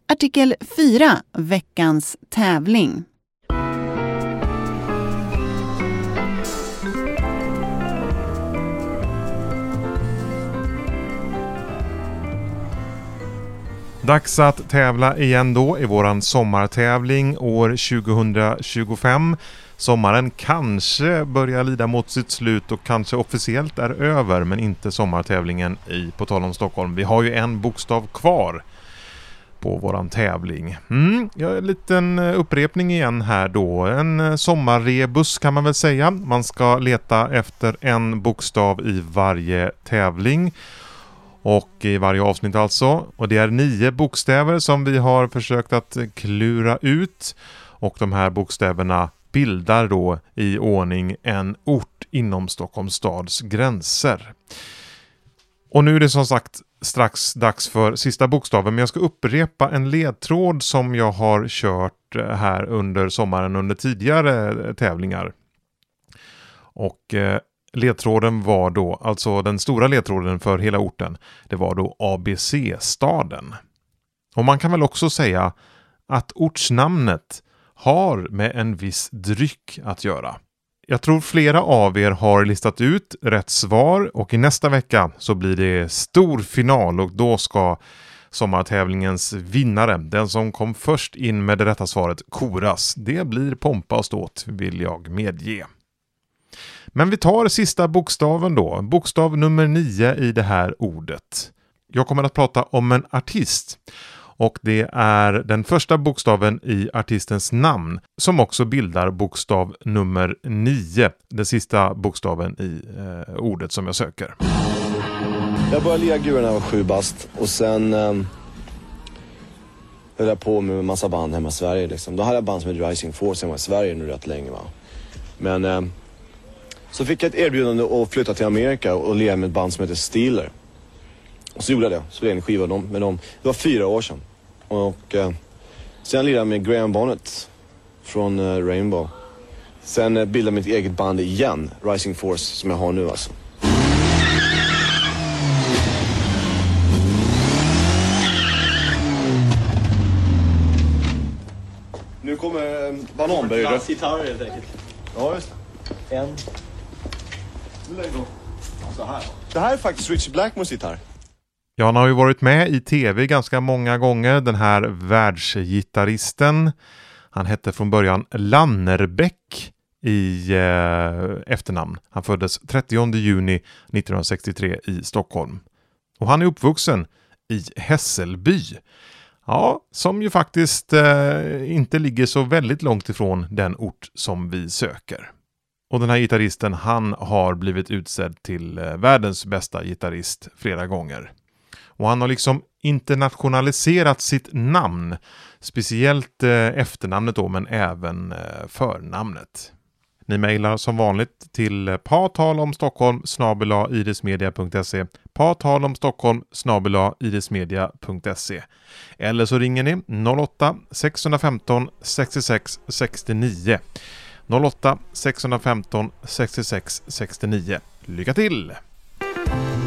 Artikel 4, veckans tävling. Dags att tävla igen då i våran sommartävling år 2025. Sommaren kanske börjar lida mot sitt slut och kanske officiellt är över, men inte sommartävlingen i På tal om Stockholm. Vi har ju en bokstav kvar på våran tävling. Ja, en liten upprepning igen här då. En sommarrebus kan man väl säga. Man ska leta efter en bokstav i varje tävling. Och i varje avsnitt alltså. Och det är 9 bokstäver som vi har försökt att klura ut. Och de här bokstäverna bildar då i ordning en ort inom Stockholms stads gränser. Och nu är det som sagt strax dags för sista bokstaven. Men jag ska upprepa en ledtråd som jag har kört här under sommaren under tidigare tävlingar. Och ledtråden var då, alltså den stora ledtråden för hela orten, det var då ABC-staden. Och man kan väl också säga att ortsnamnet har med en viss dryck att göra. Jag tror flera av er har listat ut rätt svar och i nästa vecka så blir det stor final och då ska sommartävlingens vinnare, den som kom först in med det rätta svaret, koras. Det blir pompa och ståt, vill jag medge. Men vi tar sista bokstaven då, bokstav nummer 9 i det här ordet. Jag kommer att prata om en artist. Och det är den första bokstaven i artistens namn som också bildar bokstav nummer 9. Den sista bokstaven i ordet som jag söker. Jag började lira guren när jag var 7 bast. Och sen höll jag på med en massa band hemma i Sverige. Liksom. Då hade jag band som heter Rising Force hemma i Sverige nu rätt länge. Va? Men så fick jag ett erbjudande att flytta till Amerika och lira med ett band som heter Steeler. Och så gjorde jag det. Så det är en skiva med dem. Det var 4 år sedan. Och sen lirade jag med Graham Bonnet från Rainbow. Sen bildade mitt eget band igen, Rising Force, som jag har nu alltså. Nu kommer Bananberg. Glassgitarr helt enkelt. Ja, just det. En. Så här. Det här är faktiskt Richie Blackmores gitarr. Ja, han har ju varit med i tv ganska många gånger, den här världsgitarristen. Han hette från början Lannerbäck i efternamn. Han föddes 30 juni 1963 i Stockholm. Och han är uppvuxen i Hässelby. Ja, som ju faktiskt inte ligger så väldigt långt ifrån den ort som vi söker. Och den här gitarristen, han har blivit utsedd till världens bästa gitarrist flera gånger. Och han har liksom internationaliserat sitt namn. Speciellt efternamnet då, men även förnamnet. Ni mejlar som vanligt till patalomstockholm@irismedia.se, patalomstockholm@irismedia.se. Eller så ringer ni 08 615 66 69. 08 615 66 69. Lycka till!